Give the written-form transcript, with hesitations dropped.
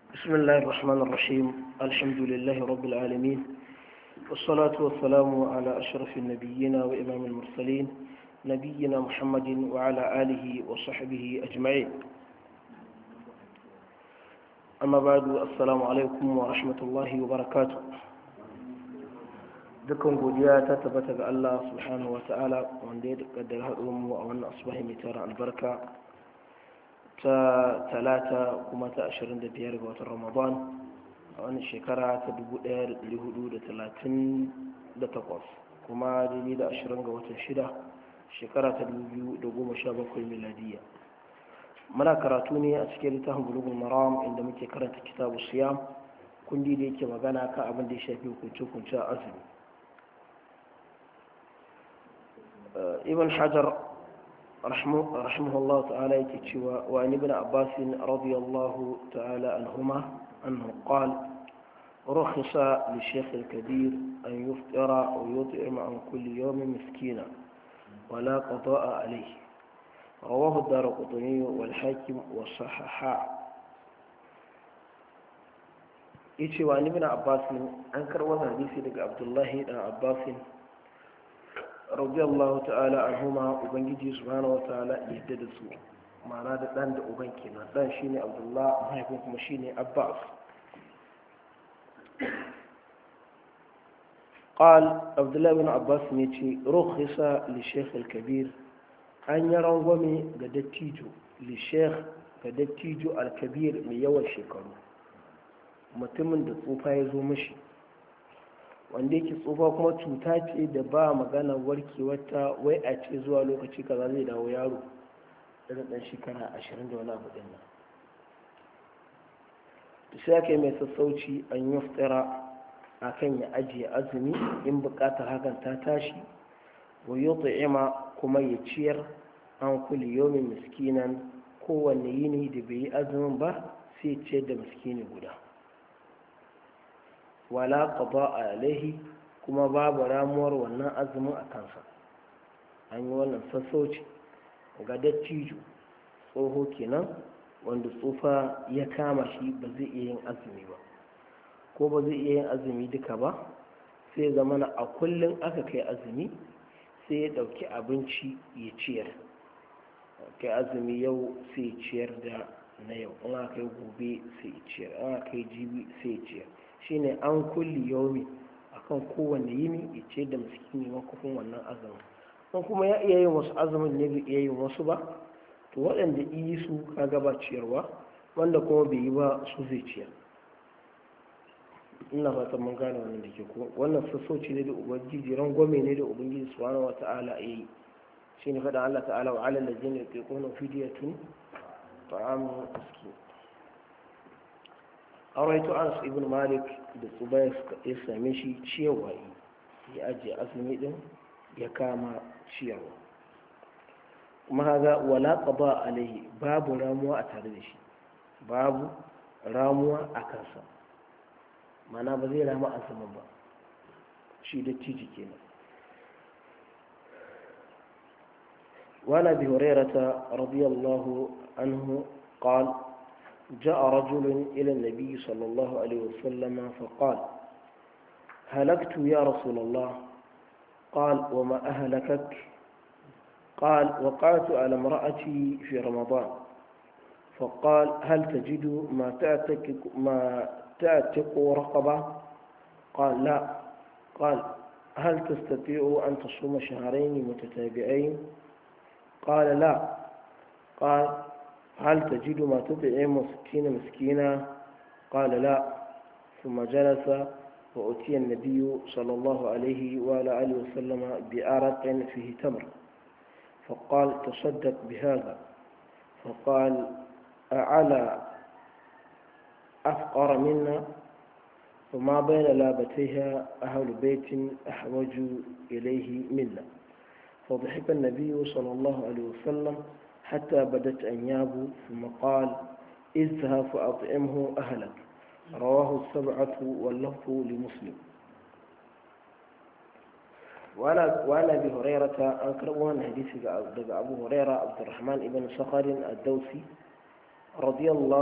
بسم الله الرحمن الرحيم الحمد لله رب العالمين والصلاة والسلام على أشرف النبيين وإمام المرسلين نبينا محمد وعلى آله وصحبه أجمعين أما بعد السلام عليكم ورحمة الله وبركاته dukkan godiya ta tabbata ga Allah subhanahu wata'ala wanda ya kaddara haɗuwar mu a wannan asbahi mai tara albarka ta talata kuma ta 25 ga watan Ramadan a wannan shekara ta 1438 kuma daidai da 20 ga watan 6 shekara ta 2017 miladiya. Muna karatu ne a cikin littafin Bulughul Maram inda muke karanta kitabu siyam, kundi da yake magana kan abin da ya shafi hukunce-hukunce a azumi. ابن حجر رحمه الله تعالى يكتشوى وعن ابن عباس رضي الله تعالى عنهما أنه قال رخص للشيخ الكبير أن يفطر ويطعم عن كل يوم مسكينا ولا قضاء عليه رواه الدارقطني والحاكم والصححاء. يكتشوى عن ابن عباس أنكر وحديث لك عبد الله بن عباس radiyallahu ta'ala anhuma, ubangiji subhanahu wataala yadda da su, ma'ana da dan da uban kenan. Dan shine Abdullah, mahaifin kuma shine Abbas. قال عبد الله بن عباس يتي رخص للشيخ الكبير أن يرغمي قدتيجو للشيخ قدتيجو الكبير من يوم شكرو mutumin da tsufa ya zo mashi, wanda yake tsufa kuma cuta ce da ba magana warkewarta, wai a ce zuwa lokaci kaza zai dawo yaro daga ɗan shekara 20 da wani abu ɗin nan. Da sai aka yi mai sassauci an yi fitara a kan ya ajiye azumi in buƙatar hakan ta tashi, wa yi kuma ya ciyar an kuli yomin miskinan, kowanne yini da bai yi azumin ba sai ciyar da miskini guda. wala qada alaihi, kuma babu ramuwar wannan azumin a kansa. An yi wannan sassauci ga dattijo, tsoho kenan, wanda tsufa ya kama shi ba zai iya yin azumi ba, ko ba zai iya yin azumi duka ba, sai zamana a kullum aka kai azumi sai ya ɗauki abinci ya ciyar. kai azumi yau sai ya ciyar da na yau, in aka kai gobe sai ya ciyar, in aka kai jibi sai ya ciyar. shine an kulli yaumi, akan kowanne yini ya ce da miskini makofin wannan azumin. don kuma ya iya yin wasu azumin ne bai iya yin wasu ba, to waɗanda yi su kaga ba ciyarwa, wanda kuma bai yi ba su zai ciyar. ina fatan mun gane wannan da ke ko wannan sassauci ne da ubangiji, rangwame ne da ubangiji subhanahu wata'ala ya yi. shine faɗin Allah ta'ala wa alal ladzina yutiquna fidyatun ta'amu miskin. a rawaito Anas ibn Malik da Tsubai ya same shi cewa ya ajiye azumi din ya kama ciyarwa, kuma haza wala qada alaihi, babu ramuwa a tare da shi, babu ramuwa a kansa, mana ba zai rama azumin ba, shi da tiji kenan. وعن ابي هريره رضي الله عنه قال جاء رجل إلى النبي صلى الله عليه وسلم فقال هلكت يا رسول الله. قال وما أهلكك؟ قال وقعت على امرأتي في رمضان. فقال هل تجد ما تعتق رقبة؟ قال لا. قال هل تستطيع أن تصوم شهرين متتابعين؟ قال لا. قال هل تجد ما تطعم 60 مسكينا؟ قال لا. ثم جلس وأتي النبي صلى الله عليه وعلى آله وسلم بأرق فيه تمر، فقال تصدق بهذا. فقال أعلى أفقر منا؟ وما بين لابتيها أهل بيت أحوج إليه منا. فضحك النبي صلى الله عليه وسلم حتى بدت أنيابه، ثم قال اذهب فأطعمه أهلك. رواه السبعة واللفظ لمسلم. وعن أبي هريرة أنكر أن حديث أبو هريرة عبد الرحمن بن صخر الدوسي رضي الله